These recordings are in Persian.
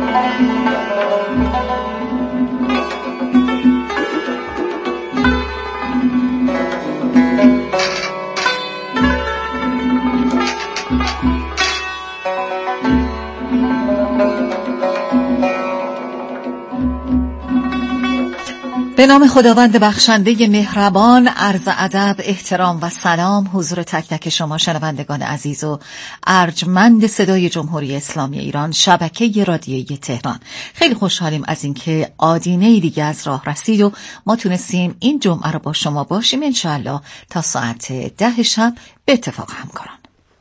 به نام خداوند بخشنده مهربان، عرض ادب، احترام و سلام حضور تک تک شما شنوندگان عزیز و ارجمند صدای جمهوری اسلامی ایران، شبکه رادیویی تهران. خیلی خوشحالیم از اینکه آدینه دیگه از راه رسید و ما تونستیم این جمعه رو با شما باشیم انشاءالله تا ساعت 10 شب به اتفاق همکاران.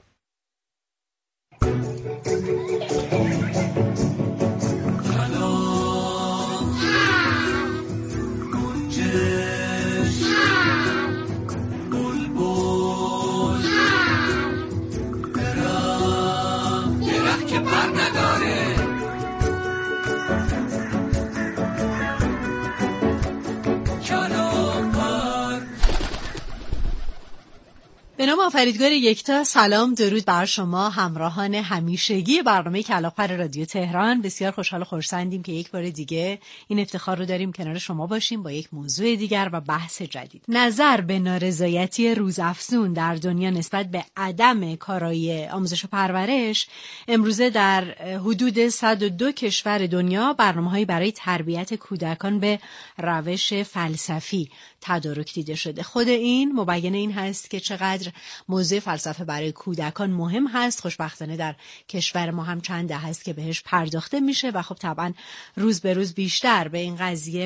به نام آفریدگار یکتا، سلام درود بر شما همراهان همیشگی برنامه کلاغ‌پر رادیو تهران. بسیار خوشحال و خرسندیم که یک بار دیگه این افتخار رو داریم کنار شما باشیم با یک موضوع دیگر و بحث جدید. نظر به نارضایتی روزافزون در دنیا نسبت به عدم کارایی آموزش و پرورش امروزه در حدود 102 کشور دنیا برنامه‌هایی برای تربیت کودکان به روش فلسفی تدارک دیده شده. خود این مبین این هست که چقدر موضوع فلسفه برای کودکان مهم هست. خوشبختانه در کشور ما هم چند دهه هست که بهش پرداخته میشه و خب طبعا روز به روز بیشتر به این قضیه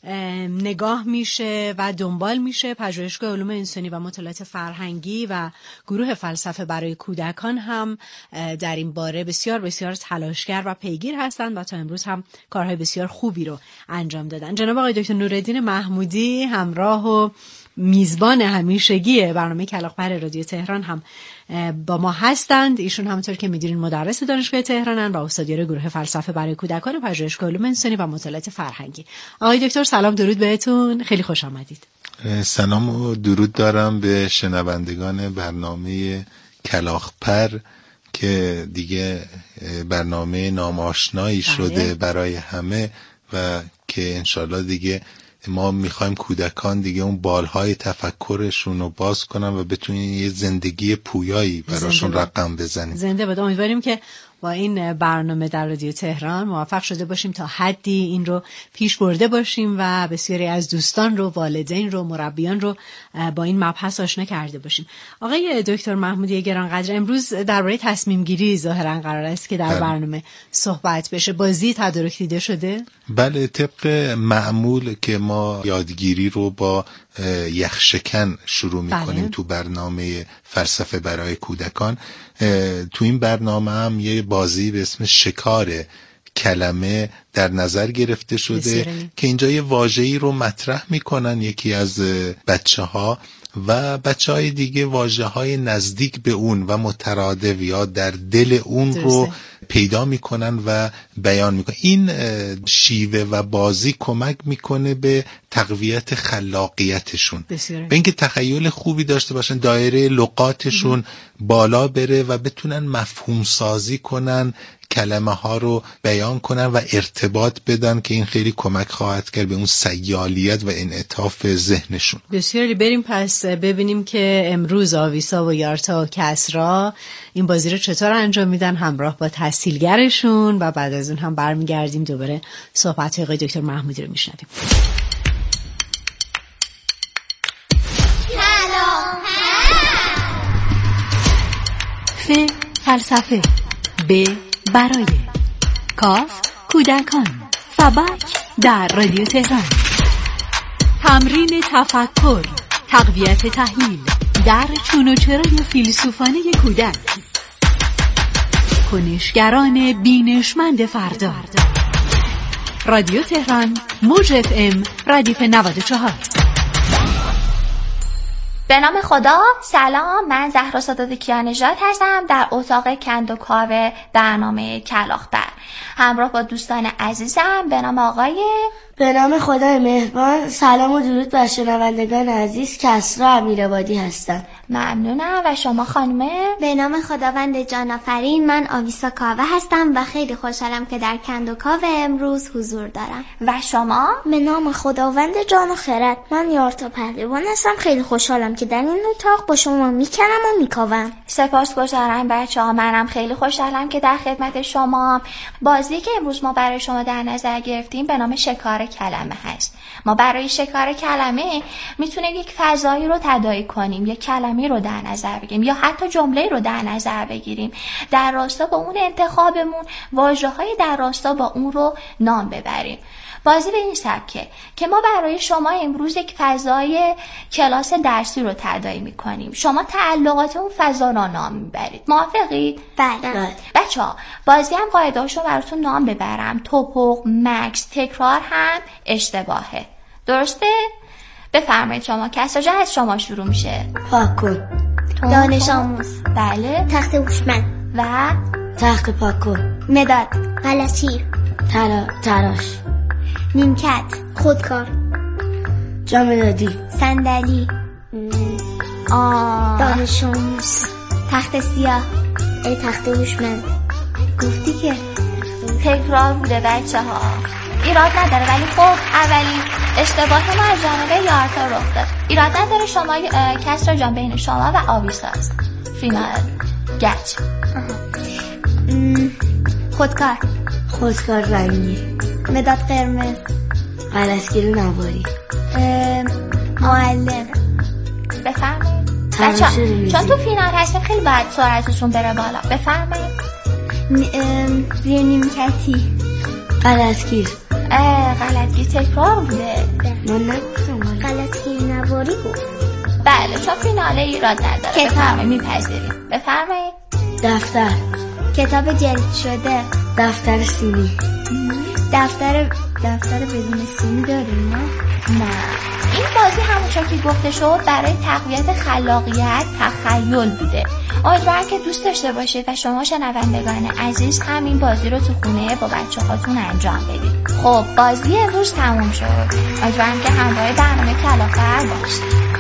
نگاه میشه و دنبال میشه. پژوهشگاه علوم انسانی و مطالعات فرهنگی و گروه فلسفه برای کودکان هم در این باره بسیار بسیار تلاشگر و پیگیر هستند و تا امروز هم کارهای بسیار خوبی رو انجام دادن. جناب آقای دکتر نورالدین محمودی همراه و میزبان همیشگی برنامه کلاغ‌پر رادیو تهران هم با ما هستند. ایشون همونطور که می‌دونید مدرس دانشگاه تهرانن و استادیار گروه فلسفه برای کودکان پژوهشگاه علوم انسانی و مطالعات فرهنگی. آقای دکتر سلام درود بهتون، خیلی خوش آمدید. سلام و درود دارم به شنوندگان برنامه کلاغ‌پر که دیگه برنامه ناماشنایی شده برای همه و که انشالله دیگه ما میخوایم کودکان دیگه اون بالهای تفکرشون رو باز کنن و بتونین یه زندگی پویایی براشون رقم بزنیم. زنده باد. امیدواریم که با این برنامه در رادیو تهران موفق شده باشیم تا حدی این رو پیش برده باشیم و بسیاری از دوستان رو، والدین رو، مربیان رو با این مبحث آشنا کرده باشیم. آقای دکتر محمودی گرانقدر، امروز درباره تصمیم گیری ظاهرا قرار است که در برنامه صحبت بشه. بازی تدارک دیده شده؟ بله، طبق معمول که ما یادگیری رو با یخشکن شروع میکنیم تو برنامه فلسفه برای کودکان. تو این برنامه هم یه بازی به اسم شکار کلمه در نظر گرفته شده که اینجا یه واژه‌ای رو مطرح میکنن یکی از بچه‌ها و بچه‌های دیگه واژه‌های نزدیک به اون و مترادف یا در دل اون رو پیدا میکنن و بیان میکنن. این شیوه و بازی کمک میکنه به تقویت خلاقیتشون، به اینکه تخیل خوبی داشته باشن، دایره لغاتشون بالا بره و بتونن مفهوم سازی کنن، کلمه ها رو بیان کنن و ارتباط بدن که این خیلی کمک خواهد کرد به اون سیالیت و انعطاف ذهنشون. بسیاری. بریم پس ببینیم که امروز آویسا و یارتا و کسرا این بازی رو چطور انجام میدن همراه با تحصیلگرشون و بعد از اون هم برمیگردیم دوباره صحبت آقای دکتر محمودی رو میشنویم. فلسفه ب برای کاف کودکان فبک در رادیو تهران. تمرین تفکر، تقویت تحلیل در چون و چرای فیلسوفانه کودک. کنشگران بینشمند فردا. رادیو تهران، موج FM، ردیف 94. به نام خدا. سلام، من زهرا ساداتکیانژاد هستم در اتاق کندوکاو برنامه کلاغ‌پر همراه با دوستان عزیزم به نام به نام خدای مهربان. سلام و درود بر شنوندگان عزیز. کسرا امیرآبادی هستم. ممنونم. و شما خانمه؟ به نام خداوند جان آفرین، من آویسا کاوه هستم و خیلی خوشحالم که در کندوکاوه امروز حضور دارم. و شما؟ به نام خداوند جان و خرد، من یارتا پهلوان هستم. خیلی خوشحالم که در این اتاق با شما میکنم و میکاوم. سپاسگزارم بچه‌ها. منم خیلی خوشحالم که در خدمت شما. بازی که امروز ما برای شما در نظر گرفتیم به نام شکار کلمه هست. ما برای شکار کلمه میتونیم یک فضایی رو تداعی کنیم، یک کلمه رو در نظر بگیریم یا حتی جمله رو در نظر بگیریم. در راستا با اون انتخابمون واژه‌های در راستا با اون رو نام ببریم. بازی به این سبکه که ما برای شما امروز یک فضای کلاس درسی رو تداعی میکنیم. شما تعلقات اون فضا رو نام میبرید. موافقید؟ بله. بچه‌ها بازی هم قاعده‌اشو براتون نام ببرم. توپق، مکس، تکرار هم اشتباهه. درسته؟ بفرمایید شما. کسرا جان از شما شروع میشه. پاکن، دانش آموز. بله. تخت هوشمند و تخت پاکن، مداد. غلطی. تراش، نیمکت. خودکار. جامدادی، صندلی. دانش آموز، تخت سیاه. تخت هوشمند. گفتی که تکرار بوده بچه‌ها. ایراد نداره، ولی خب اولین اشتباه ما از جانب یارتا رخ داد. ایراد نداره. شما کسرا جان بین شما و آویسا است. فینال گچ. خودکار رنگی، مداد قرمز. غلطگیر نواری، معلم. بفرمایید بچه‌ها، چون تو فینال هستیم خیلی باید سرعتشون بره بالا. بفرمایید. زیر نیمکتی. غلطگیر تکرار بوده. من نگفتم. غلطگیر نواری گفت. بله چون فیناله ایراد نداره. کتاب. بفرمایید میپذیریم. بفرمایید. دفتر، کتاب جلد شده. دفتر سیمی. دفتر بدون سیمی داریم نه. این بازی همونطور که گفته شد برای تقویت خلاقیت، تخیل بوده. امیدوارم که دوست داشته باشید و شما شنوندگان عزیز هم این بازی رو تو خونه با بچه‌هاتون انجام بدید. خب بازی امروز تموم شد. امیدوارم که همراه برنامه کلاغ‌بر باشید.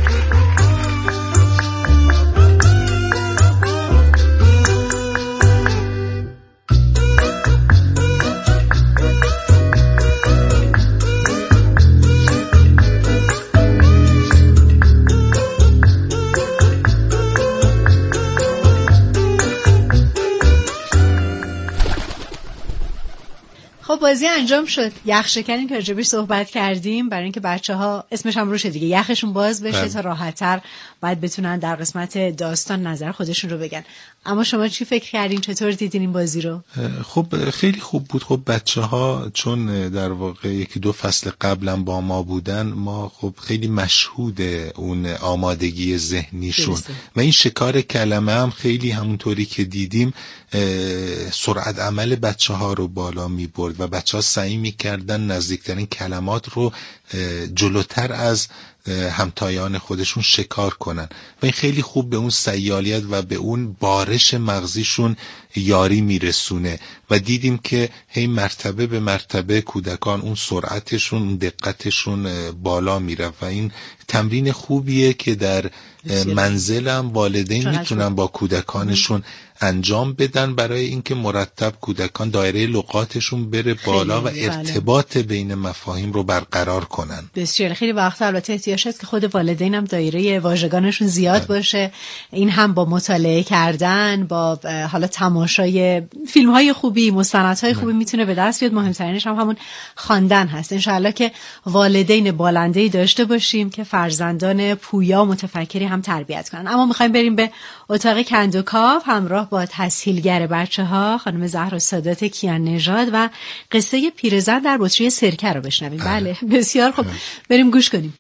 بازی انجام شد. یخ شکنی که راجبش صحبت کردیم برای اینکه بچه‌ها اسمش هم روشه دیگه، یخشون باز بشه تا راحت‌تر باید بتونن در قسمت داستان نظر خودشون رو بگن. اما شما چی فکر کردین؟ چطور دیدین این بازی رو؟ خب خیلی خوب بود. خب بچه‌ها چون در واقع یکی دو فصل قبلا با ما بودن، ما خب خیلی مشهود اون آمادگی ذهنیشون و این شکار کلمه هم خیلی همونطوری که دیدیم سرعت عمل بچه‌ها رو بالا می‌برد و بچه‌ها سعی می‌کردن نزدیکترین کلمات رو جلوتر از همتایان خودشون شکار کنن و این خیلی خوب به اون سیالیت و به اون بارش مغزیشون یاری میرسونه و دیدیم که هی مرتبه به مرتبه کودکان اون سرعتشون، اون دقتشون بالا میره و این تمرین خوبیه که در منزلم والدین میتونن با کودکانشون انجام بدن برای اینکه مرتب کودکان دایره لغاتشون بره بالا و ارتباط بین مفاهیم رو برقرار کنن. بسیار خیلی وقتا البته احتیاج هست که خود والدین هم دایره واژگانشون زیاد باشه. این هم با مطالعه کردن، با حالا تماشای فیلم‌های خوبی، مستندهای خوبی میتونه به دست بیاد. مهمترینش هم همون خواندن هست. انشالله که والدین بالنده‌ای داشته باشیم که فرزندان پویا و متفکری هم تربیت کنن. اما می‌خوایم بریم به اتاق کندوکاو همراه با تسهیلگر بچه‌ها خانم زهرا سادات کیان نژاد و قصه پیرزن در بطری سرکه رو بشنویم. بله بسیار خوب، بریم گوش کنیم.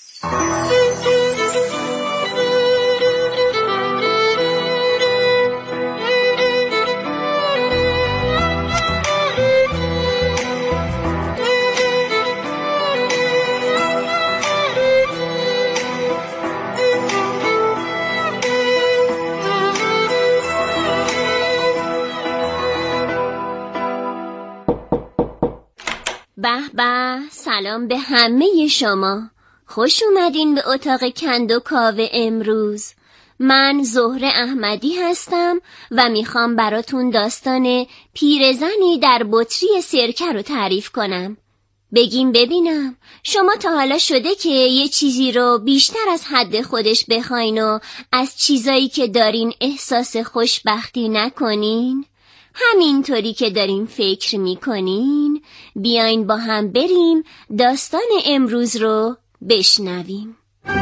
به به، سلام به همه شما. خوش اومدین به اتاق کندوکاو امروز. من زهره احمدی هستم و میخوام براتون داستان پیرزنی در بطری سرکه رو تعریف کنم. بگیم ببینم شما تا حالا شده که یه چیزی رو بیشتر از حد خودش بخواین و از چیزایی که دارین احساس خوشبختی نکنین؟ همینطوری که دارین فکر میکنین؟ بیاین با هم بریم داستان امروز رو بشنویم.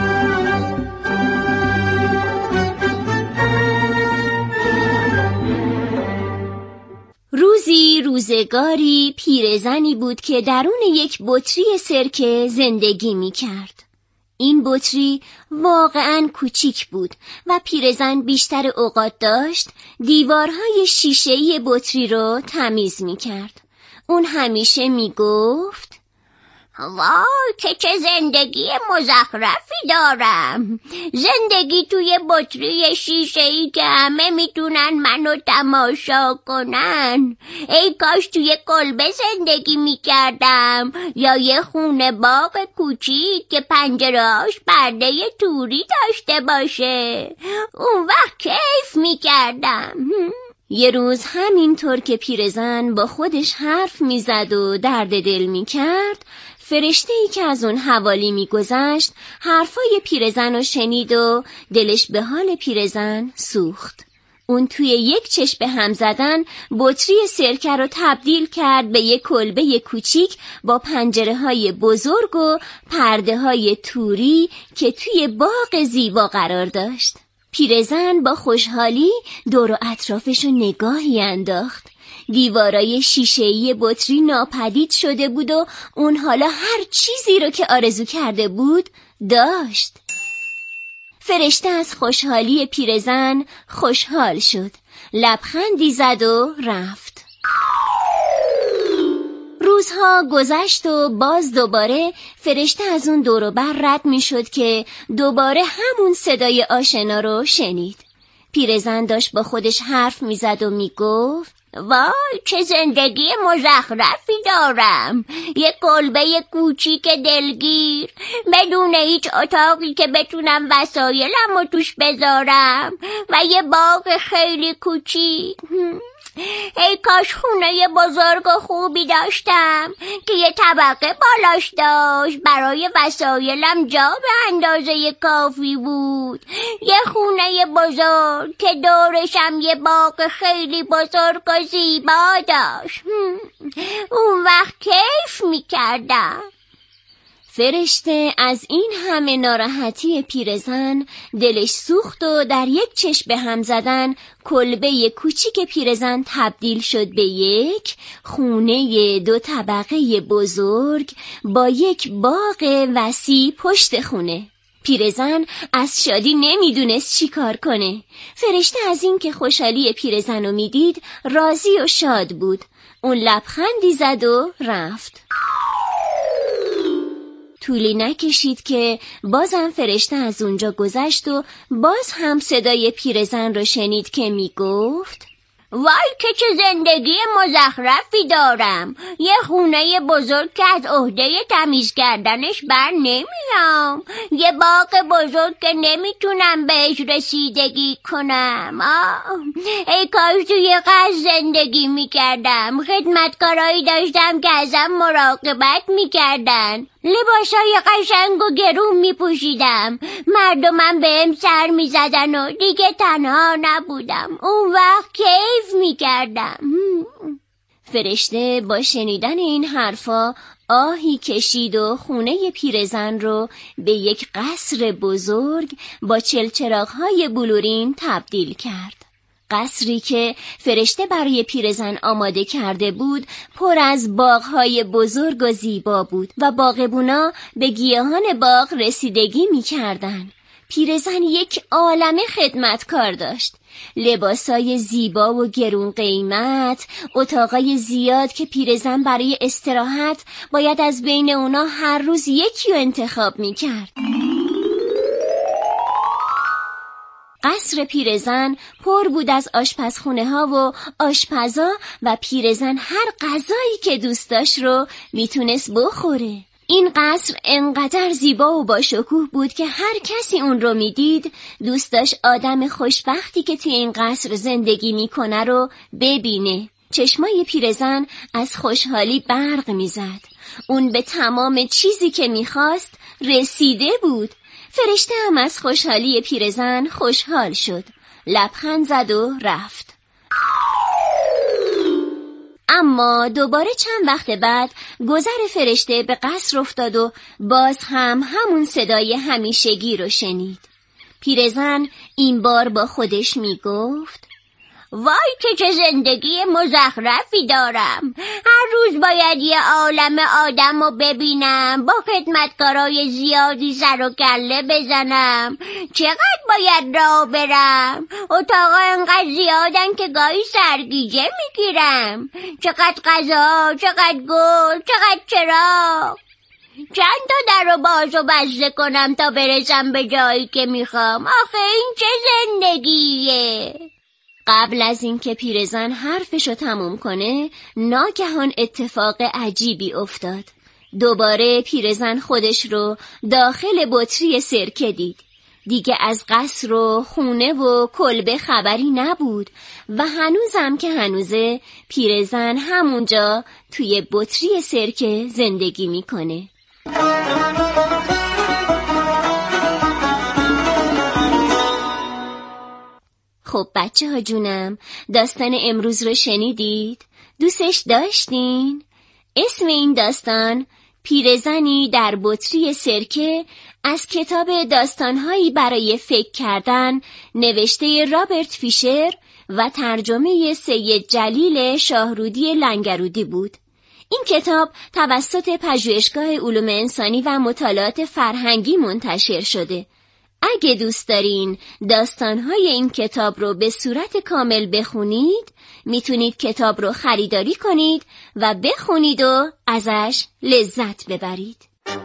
روزگاری پیرزنی بود که درون یک بطری سرکه زندگی می کرد. این بطری واقعاً کوچیک بود و پیرزن بیشتر اوقات داشت دیوارهای شیشه‌ای بطری رو تمیز می کرد. اون همیشه می گفت وای که چه زندگی مزخرفی دارم، زندگی توی بطری شیشه‌ای که همه میتونن منو تماشا کنن. ای کاش توی کلبه زندگی میکردم یا یه خونه باغ کوچیک که پنجره‌هاش پرده توری داشته باشه، اون وقت کیف میکردم. یه روز همینطور که پیرزن با خودش حرف میزد و درد دل میکرد، فرشته‌ای که از اون حوالی میگذشت حرفای پیرزن رو شنید و دلش به حال پیرزن سوخت. اون توی یک چشم به هم زدن بطری سرکه رو تبدیل کرد به یک کلبه کوچیک با پنجره‌های بزرگ و پرده‌های توری که توی باغ زیبا قرار داشت. پیرزن با خوشحالی دور و اطرافش رو نگاهی انداخت. دیوارای شیشه‌ای بطری ناپدید شده بود و اون حالا هر چیزی رو که آرزو کرده بود داشت. فرشته از خوشحالی پیرزن خوشحال شد، لبخندی زد و رفت. روزها گذشت و باز دوباره فرشته از اون دور و بر رد می شد که دوباره همون صدای آشنا رو شنید. پیرزن داشت با خودش حرف می زد و می گفت وای چه زندگی مزخرفی دارم، یک کلبه کوچیک دلگیر بدون هیچ اتاقی که بتونم وسایلم رو توش بذارم و یه باغ خیلی کوچیک. ای کاش خونه بزرگ و خوبی داشتم که یه طبقه بالاش داشت، برای وسایلم جا به اندازه کافی بود. یه خونه بزرگ که دورشم یه باغ خیلی بزرگ و زیبا داشت، اون وقت کیف میکردم. فرشته از این همه ناراحتی پیرزن دلش سوخت و در یک چشم به هم زدن کلبه کوچیک پیرزن تبدیل شد به یک خونه 2 طبقه بزرگ با یک باغ وسیع پشت خونه. پیرزن از شادی نمیدونست چی کار کنه. فرشته از این که خوشحالی پیرزن رو میدید راضی و شاد بود. اون لبخندی زد و رفت. طولی نکشید که بازم فرشته از اونجا گذشت و باز هم صدای پیرزن رو شنید که میگفت وای که چه زندگی مزخرفی دارم، یه خونه بزرگ که از عهده تمیز کردنش بر نمیام، یه باغ بزرگ که نمیتونم بهش رسیدگی کنم. ای کاش توی قصر زندگی میکردم، خدمتکارایی داشتم که ازم مراقبت میکردن، لباسای قشنگ و گرون میپوشیدم، مردمم بهم سر میزدن و دیگه تنها نبودم، اون وقت کیف میکردم. فرشته با شنیدن این حرفا آهی کشید و خونه پیرزن رو به یک قصر بزرگ با چلچراغ‌های بلورین تبدیل کرد. قصری که فرشته برای پیرزن آماده کرده بود پر از باغ‌های بزرگ و زیبا بود و باغبونا به گیاهان باغ رسیدگی می‌کردند. پیرزن یک عالمه خدمتکار داشت، لباسای زیبا و گرون قیمت، اتاقای زیاد که پیرزن برای استراحت باید از بین اونا هر روز یکی رو انتخاب می‌کرد. قصر پیرزن پر بود از آشپزخونه ها و آشپزا و پیرزن هر غذایی که دوست داشت رو میتونست بخوره. این قصر انقدر زیبا و با شکوه بود که هر کسی اون رو میدید دوست داشت آدم خوشبختی که توی این قصر زندگی میکنه رو ببینه. چشمای پیرزن از خوشحالی برق میزد. اون به تمام چیزی که میخواست رسیده بود. فرشته هم از خوشحالی پیرزن خوشحال شد. لبخند زد و رفت. اما دوباره چند وقت بعد گذر فرشته به قصر افتاد و باز هم همون صدای همیشگی رو شنید. پیرزن این بار با خودش میگفت: وای که چه زندگی مزخرفی دارم. هر روز باید یه عالم آدم رو ببینم، با خدمتکارای زیادی سر و کله بزنم. چقدر باید راه برم؟ اتاقا انقدر زیادن که گاهی سرگیجه میگیرم. چقدر غذا، چقدر گل، چقدر چراغ. چند تا در رو باز و بسته کنم تا برسم به جایی که میخوام. آخه این چه زندگیه؟ قبل از اینکه پیرزن حرفشو تموم کنه ناگهان اتفاق عجیبی افتاد. دوباره پیرزن خودش رو داخل بطری سرکه دید. دیگه از قصر و خونه و کلبه خبری نبود و هنوزم که هنوزه پیرزن همونجا توی بطری سرکه زندگی میکنه. خب بچه ها جونم، داستان امروز رو شنیدید؟ دوستش داشتین؟ اسم این داستان پیرزنی در بطری سرکه از کتاب داستانهایی برای فکر کردن نوشته رابرت فیشر و ترجمه سید جلیل شاهرودی لنگرودی بود. این کتاب توسط پژوهشگاه علوم انسانی و مطالعات فرهنگی منتشر شده. اگه دوست دارین داستانهای این کتاب رو به صورت کامل بخونید، میتونید کتاب رو خریداری کنید و بخونید و ازش لذت ببرید.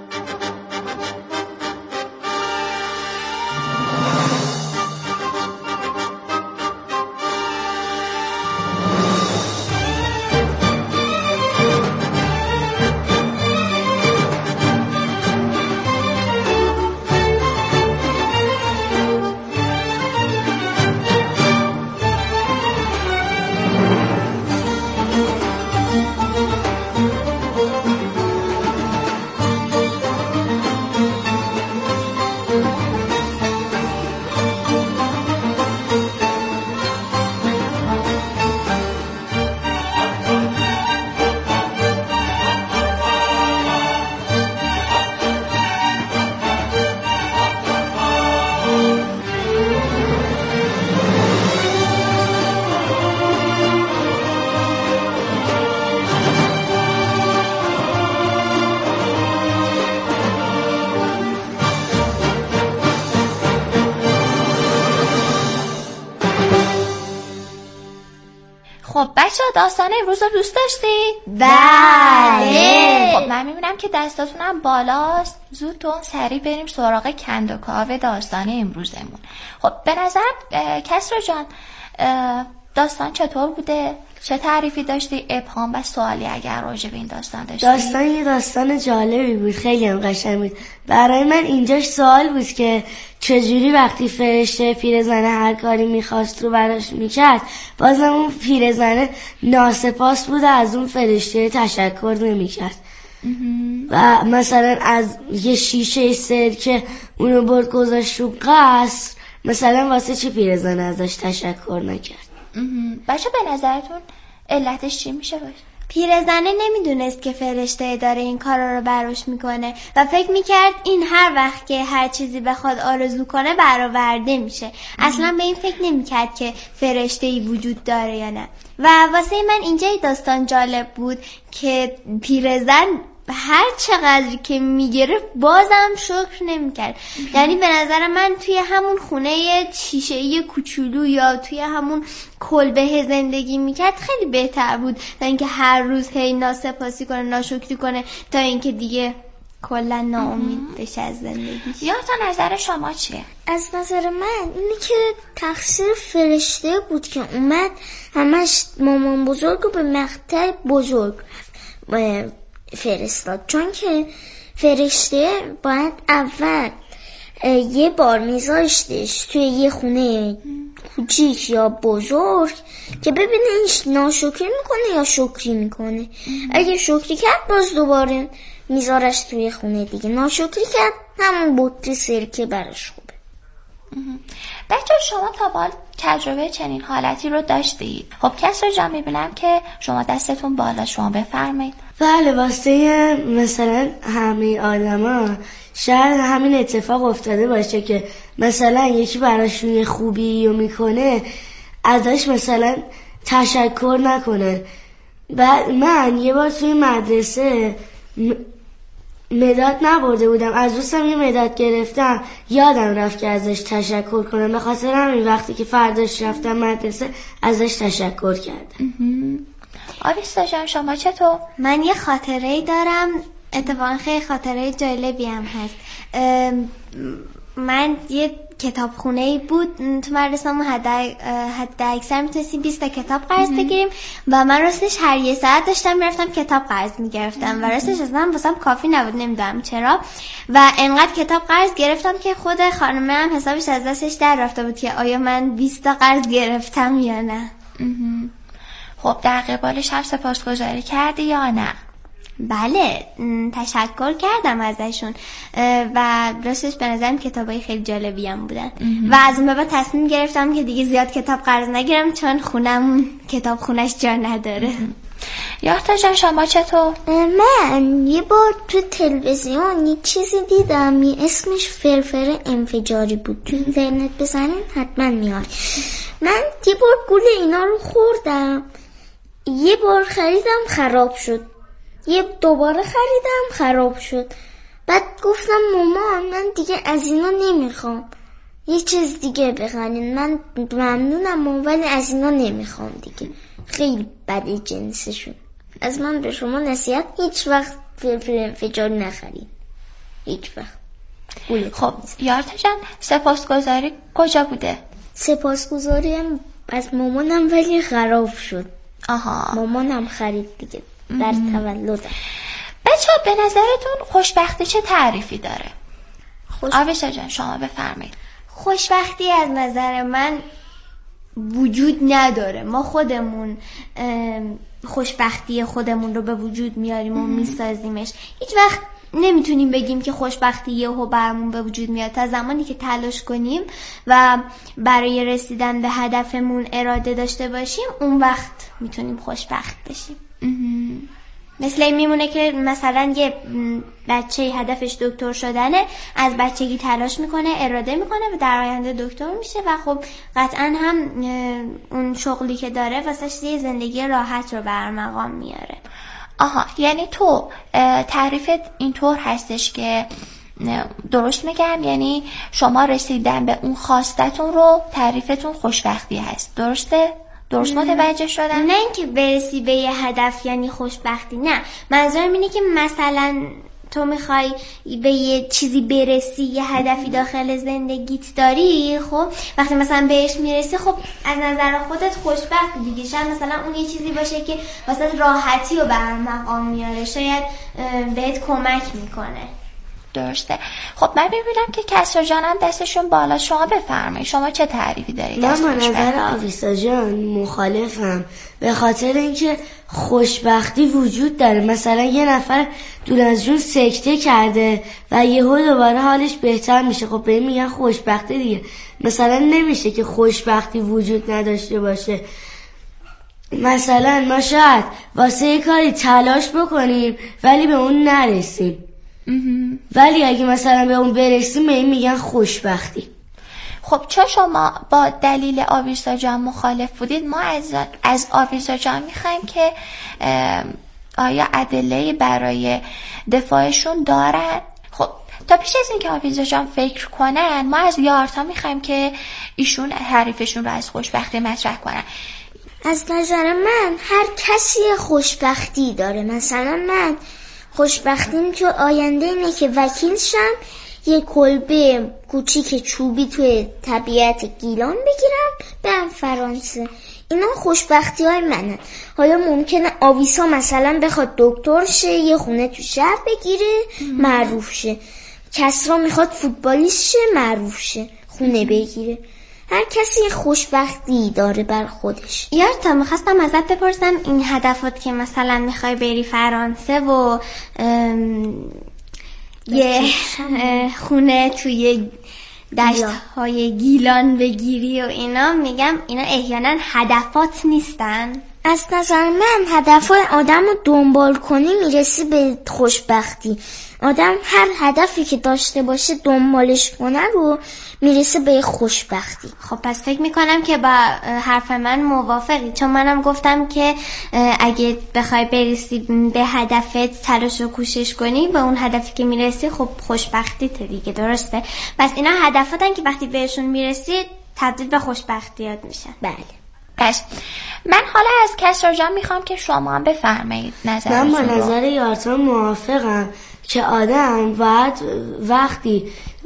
خب بچه ها داستان امروز رو دوست داشتید؟ بله. خب من میبینم که دستاتونم بالاست. زودتون سریع بریم سراغ کندوکاو داستان امروزمون. خب به نظرم کسرا جان داستان چطور بوده؟ چه تعریفی داشتی؟ ابهام و سوالی اگر راجع به این داستان داشتی؟ یه داستان جالبی بود، خیلی هم قشنگ بود. برای من اینجاش سوال بود که چجوری وقتی فرشته پیرزنه هر کاری میخواست رو براش میکرد، بازم اون پیرزنه ناسپاس بود و از اون فرشته تشکر نمیکرد. و مثلا از یه شیشه سرکه اونو برد گذاشت رو قصر، مثلا واسه چه پیرزنه ازش تشکر نکرد؟ بچه به نظرتون علتش چی میشه باشه؟ پیرزنه نمیدونست که فرشته داره این کارا رو براش میکنه و فکر میکرد این هر وقت که هر چیزی بخواد آرزو کنه برآورده میشه. اصلا به این فکر نمیکرد که فرشته‌ای وجود داره یا نه. و واسه من اینجا داستان جالب بود که پیرزن هر چقدر که میگرفت بازم شکر نمیکرد. یعنی به نظر من توی همون خونه شیشه‌ای کوچولو یا توی همون کلبه زندگی میکرد خیلی بهتر بود تا اینکه هر روز هی ناسپاسی کنه، ناشکری کنه، تا اینکه دیگه کلا ناامید بشه از زندگی. یا تا نظر شما چیه؟ از نظر من اینی که تقصیر فرشته بود که اومد همش مامان بزرگ رو به مقطع بزرگ فرستاد، چون که فرشته باید اول یه بار میذاشتش توی یه خونه کوچیک یا بزرگ که ببینه این ناشکری میکنه یا شکری میکنه. اگه شکری کرد باز دوباره میذارش توی خونه دیگه، ناشکری کرد همون بطری سرکه براش خوبه. بچه شما تا بال تجربه چنین حالتی رو داشتید؟ خب کسرا جان میبینم که شما دستتون بالا، شما بفرمایید. بله، واسه مثلا همه آدما شاید همین اتفاق افتاده باشه که مثلا یکی براشون یه خوبی رو میکنه ازش مثلا تشکر نکنن. بعد من یه بار توی مدرسه مداد نبرده بودم، از دوستم یه مداد گرفتم، یادم رفت که ازش تشکر کنم، به خاطر همین وقتی که فرداش رفتم مدرسه ازش تشکر کردم. آویستا جان شما چطور؟ من یه خاطره‌ای دارم، اتفاقا خیلی خاطره جالبی هم هست. من یه کتابخونه‌ای بود تو مدرسه‌مون، حد اکثر میتونستیم 20 تا کتاب قرض بگیریم و من راستش هر یه ساعت داشتم میرفتم کتاب قرض میگرفتم و راستش اصلا واسم کافی نبود، نمیدونم چرا، و انقدر کتاب قرض گرفتم که خود خانمه هم حسابش از دستش در رفته بود که آیا من 20 تا قرض گرفتم یا نه. خب در قبالش هم سپاسگزاری کردی یا نه؟ بله، تشکر کردم ازشون و راستش به نظرم کتابای خیلی جالبی هم بودن و از اون به بعد تصمیم گرفتم که دیگه زیاد کتاب قرض نگیرم چون خونمون کتاب خونش جا نداره. یاختا جان شما چطور؟ من یه بار تو تلویزیون یه چیزی دیدم، اسمش فرفر انفجاری بود، تو اینترنت بزنین حتما میاد. من یه بار گول اینا رو خوردم، یه بار خریدم خراب شد، یه دوباره خریدم خراب شد. بعد گفتم مامان من دیگه از اینا نمیخوام، یه چیز دیگه بخرین، من ممنونم ولی از اینا نمیخوام دیگه، خیلی بده جنسشون. از من به شما نصیحت، هیچ وقت فلفل انفجاری نخرید، هیچ وقت. خب یارتا جان سپاسگزاری کجا بوده؟ سپاسگزاریم از مامانم ولی خراب شد. آها، مامانم خرید دیگه در تولدم. بچه ها به نظرتون خوشبختی چه تعریفی داره؟ آویستا جان شما بفرمایید. خوشبختی از نظر من وجود نداره، ما خودمون خوشبختی خودمون رو به وجود میاریم و میسازیمش. هیچ وقت نمیتونیم بگیم که خوشبختی یهو برامون به وجود میاد، تا زمانی که تلاش کنیم و برای رسیدن به هدفمون اراده داشته باشیم اون وقت میتونیم خوشبخت بشیم. مثل این میمونه که مثلا یه بچه هدفش دکتر شدنه، از بچگی تلاش میکنه، اراده میکنه و در آینده دکتر میشه و خب قطعا هم اون شغلی که داره واسه یه زندگی راحت رو برمقام میاره. آها، یعنی تو تعریفت اینطور هستش که درست میگم، یعنی شما رسیدن به اون خواستتون رو تعریفتون خوشبختی هست، درسته؟ درست متوجه شدم؟ نه اینکه برسی به یه هدف یعنی خوشبختی، نه، منظورم اینه که مثلا تو میخوای به یه چیزی برسی، یه هدفی داخل زندگیت داری، خب وقتی مثلا بهش میرسی خب از نظر خودت خوشبخت دیگه. شاید مثلا اون یه چیزی باشه که واسه راحتی رو برمقام میاره، شاید بهت کمک میکنه. درسته. خب من ببینم که کسرا جانم دستشون بالا، شما بفرمایید شما چه تعریفی دارید؟ من به نظر آویستا جان مخالفم، به خاطر اینکه خوشبختی وجود داره. مثلا یه نفر دور از جون سکته کرده و یهو دوباره حالش بهتر میشه، خب به این میگن خوشبختی دیگه. مثلا نمیشه که خوشبختی وجود نداشته باشه. مثلا ما شاید واسه یه کاری تلاش بکنیم ولی به اون نرسیم، ولی اگه مثلا به اون برسیم به این میگن خوشبختی. خب چون شما با دلیل آویستا جان مخالف بودید، ما از آویستا جان میخوایم که آیا ادله برای دفاعشون دارن؟ خب تا پیش از این که آویستا جان فکر کنن، ما از یارتا میخوایم که ایشون حریفشون رو از خوشبختی مطرح کنن. از نظر من هر کسی خوشبختی داره. مثلا من خوشبختیم که آینده اینه که وکیل شم، یه کلبه کوچیک چوبی توی طبیعت گیلان بگیرم برم فرانسه، اینا خوشبختی های منن. حالا ممکنه آویسا مثلا بخواد دکتر شه، یه خونه تو شهر بگیره، معروف شه. کسرا میخواد فوتبالیست شه، معروف شه، خونه بگیره. هر کسی یه خوشبختی داره بر خودش. یارتا میخواستم ازت بپرسم این هدفات که مثلا میخوای بری فرانسه و یه خونه توی دشت‌های گیلان بگیری و اینا، میگم اینا احیانا هدفات نیستن؟ از نظر من هدفای آدم رو دنبال کنی میرسی به خوشبختی. آدم هر هدفی که داشته باشه دنبالش کنه رو میرسه به خوشبختی. خب پس فکر میکنم که با حرف من موافقی، چون منم گفتم که اگه بخوای برسی به هدفت تلاش و کوشش کنی به اون هدفی که میرسی، خب خوشبختیت دیگه، درسته؟ پس اینا هدفاتن که وقتی بهشون میرسی تبدیل به خوشبختیات میشن. بله. بس من حالا از کسرا جان میخوام که شما هم بفرمایید نظرتون. من با نظر یارتا موافقم که آدم باید وقتی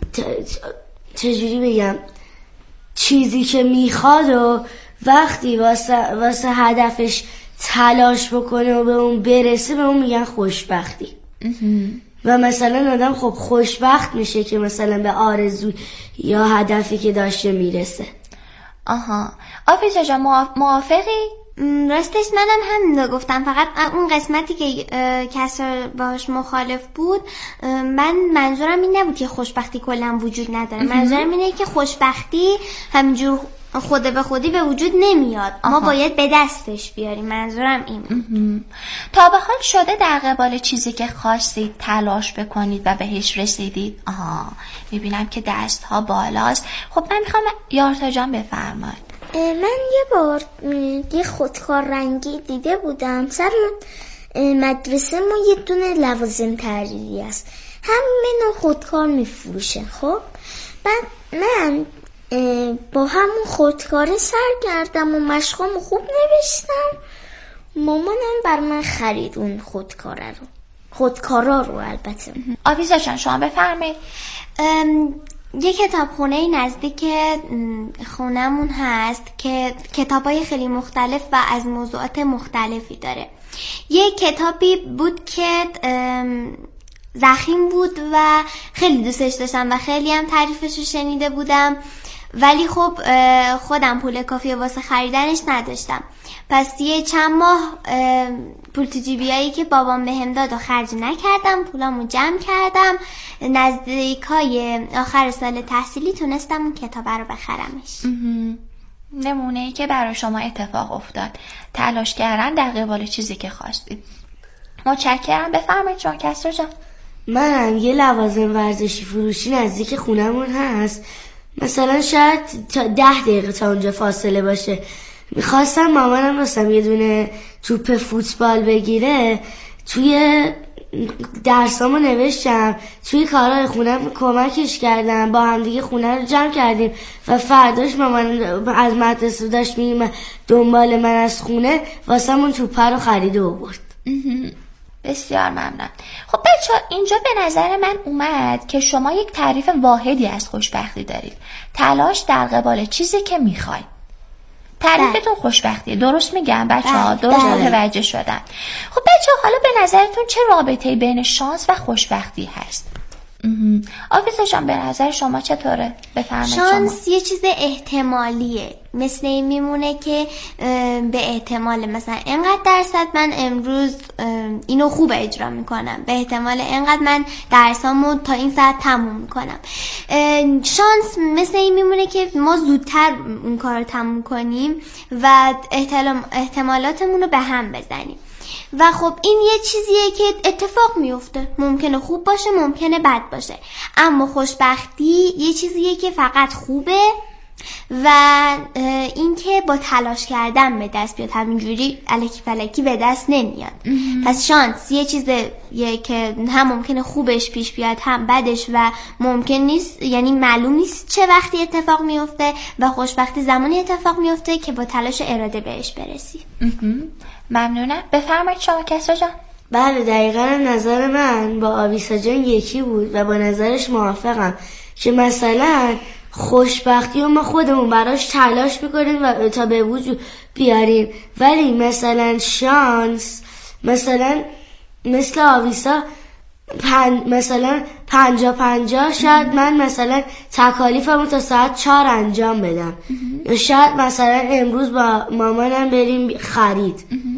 چجوری بگم چیزی که میخواد و وقتی واسه هدفش تلاش بکنه و به اون برسه، به اون میگن خوشبختی. و مثلا آدم خب خوشبخت میشه که مثلا به آرزو یا هدفی که داشته میرسه. آها، آفیسا جان موافقی؟ راستش منم همین رو گفتم، فقط اون قسمتی که کسر باش مخالف بود، من منظورم این نبود که خوشبختی کلا وجود نداره. منظورم اینه که خوشبختی همینجور خود به خودی به وجود نمیاد. ما باید به دستش بیاریم. منظورم این. تا به حال شده در قبال چیزی که خواستید تلاش بکنید و بهش رسیدید؟ میبینم که دست ها بالاست. خب من میخوام یارتا جان بفرمایید. من یه بار یه خودکار رنگی دیده بودم. سر مدرسه ما یه دونه لوازم تحریری است، همه نوع خودکار میفروشه. خب بعد من با همون خودکاره سر کردم و مشقامو خوب نوشتم. مامانم بر من خرید اون خودکارا رو البته. آویزا جان شما بفرمایید. یه کتابخونه نزدیک خونمون هست که کتابای خیلی مختلف و از موضوعات مختلفی داره. یه کتابی بود که ضخیم بود و خیلی دوستش داشتم و خیلی هم تعریفش رو شنیده بودم، ولی خب خودم پول کافی واسه خریدنش نداشتم. پس یه چند ماه پول تو جیبیایی که بابام بهم داد و خرج نکردم، پولامو جمع کردم، نزدیکای آخر سال تحصیلی تونستم اون کتاب رو بخرمش. نمونه‌ای که برای شما اتفاق افتاد، تلاش کردن در قبال چیزی که خواستید. متشکرم. بفرمایید شما کسرا جان. منم یه لوازم ورزشی فروشی نزدیک خونمون هست، مثلا شاید تا 10 دقیقه تا اونجا فاصله باشه. میخواستم مامانم راستم یه دونه توپ فوتبال بگیره، توی درسامو نوشتم، توی کارهای خونم کمکش کردم، با هم دیگه خونه رو جمع کردیم و فرداش مامان از مدرسه داشت میگه دنبال من از خونه واسمون توپ رو خرید و آورد. بسیار ممنون. خب بچه‌ها اینجا به نظر من اومد که شما یک تعریف واحدی از خوشبختی دارید. تلاش در قبال چیزی که میخواید. تعریفتون خوشبختیه. درست میگم بچه‌ها؟ درست متوجه شدم. خب بچه‌ها حالا به نظرتون چه رابطه‌ای بین شانس و خوشبختی هست؟ آفیسا جان به نظر شما چطوره؟ بفرمایید. شانس یه چیز احتمالیه، مثل این میمونه که به احتمال مثلا اینقدر درصد من امروز اینو خوب اجرا میکنم، به احتمال اینقدر من درسامو تا این ساعت تموم میکنم. شانس مثل این میمونه که ما زودتر اون کار رو تموم کنیم و احتمالاتمون رو به هم بزنیم. و خب این یه چیزیه که اتفاق میفته، ممکنه خوب باشه ممکنه بد باشه، اما خوشبختی یه چیزیه که فقط خوبه و این که با تلاش کردن به دست بیاد، همینجوری الکی فلکی به دست نمیاد. پس شانس یه چیزیه که هم ممکنه خوبش پیش بیاد هم بدش و ممکن نیست، یعنی معلوم نیست چه وقتی اتفاق میفته، و خوشبختی زمانی اتفاق میفته که با تلاش اراده بهش برسی. ممنونم. بفرمایید شما کسرا جان. بله دقیقا نظر من با آویسا جان یکی بود و با نظرش موافقم که مثلا خوشبختی و ما خودمون براش تلاش میکنیم و تا به وجود بیاریم. ولی مثلا شانس، مثلا مثل آویسا مثلا 50-50 شاید من مثلا تکالیفمو تا ساعت 4 انجام بدم، یا شاید مثلا امروز با مامانم بریم خرید